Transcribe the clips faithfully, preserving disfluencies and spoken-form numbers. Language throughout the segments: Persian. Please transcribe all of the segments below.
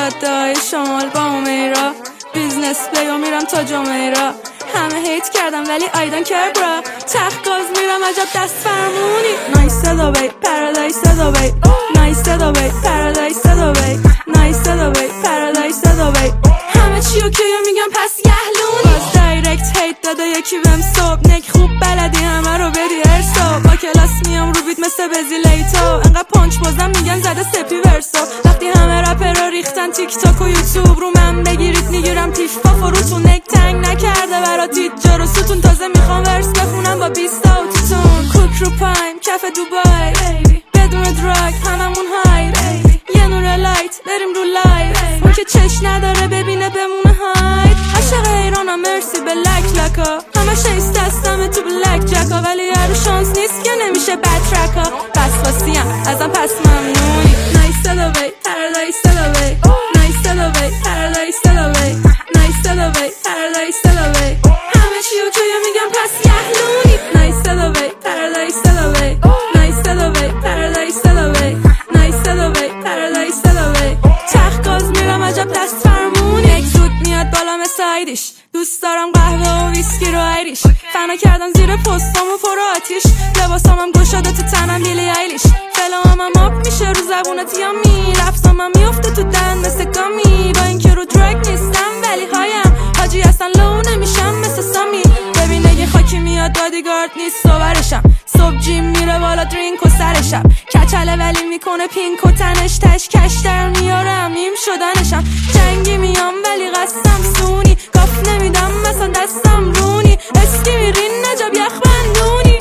جاده های شمال با امیرا، بیزنس بیو میرم تا جمیرا. همه هیت کردم ولی I don't care bro. تخت میرم عجب دست فرمونی. نایس دبی پارادایس دبی، نایس دبی پارادایس دبی، نایس دبی پارادایس دبی. همه چی اوکیه میگم پس یحلونی. باز دایرکت هیت داده یکی بهم صبح، نک خوب بلدی همه رو بدی ارسا. با کلاس میام رو بیت مثل بزیلیتا، انقدر پانچ بازم میگن زده سپی ورسا. وقتی همه رپرها ریختن تیک تاک و یوتیوب رو من بگیرید میگیرم تیف پاف و روتون. نک تنگ نکرده برا تیت جارو ستون، تازه میخوام ورس بخونم با بیست اوتیتون. کوک رو پایم کف دوبای بدون دراگ هممون های، یه نور لایت بریم رو لایت. اون که چش نداره ببینه بمونه های. عاشق ایرانم مرسی به لک لکا، همه شیست دستمه تو بلک جکا. ولی یارو شانس نیست که نمیشه بد ترکا. بس واسیم ازم پس ممنونی. نایس دبی پارادایس دبی، نایس دبی پارادایس دبی، نایس دبی پارادایس دبی. همه چی اوکیه میگم پس یحلونی. نایس دبی پارادایس دبی، نایس دبی پارادایس دبی، نایس دبی پارادایس دبی. تخت گاز میرم عجب دست فرمونی. یک زود میاد بالا مثل ایدیش، دوست دارم قهوه و ویسکی رو ایریش. فنا کردم زیر پستامو پر آتیش، لباسامم گشاده تو تنم بیلی ایلیش. فلامم آب میشه رو زبونت یامی، لفظامم میفته تو دهن مثل گامی. با اینکه رو درگ نیستم ولی هایم حاجی اصلا لو نمیشم مثل سامی. ببین اگه خاکی میاد بادیگارد نیست صبرشم. صبح جیم میره بالا درینک و سرشم، کچله ولی میکنه پینک و تنش. تش کش در میارم نیم شدنشم. جنگی میام ولی قسم سونی، گاف نمیدم مثلا دستم رونی. اسکی میرین نجاب یخ بندونی،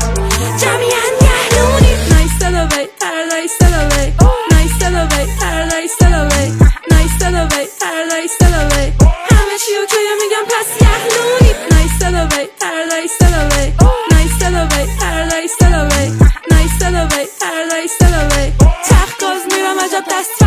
جمعیان یحلونی. نایس دبی پارادایس دبی، نایس دبی پارادایس دبی، نایس دبی پارادایس دبی. همه چی اوکیه میگم پس یحلونی. نایس دبی پارادایس دبی، نایس دبی پارادایس دبی، نایس دبی پارادایس دبی. تخت گاز میرم عجب دست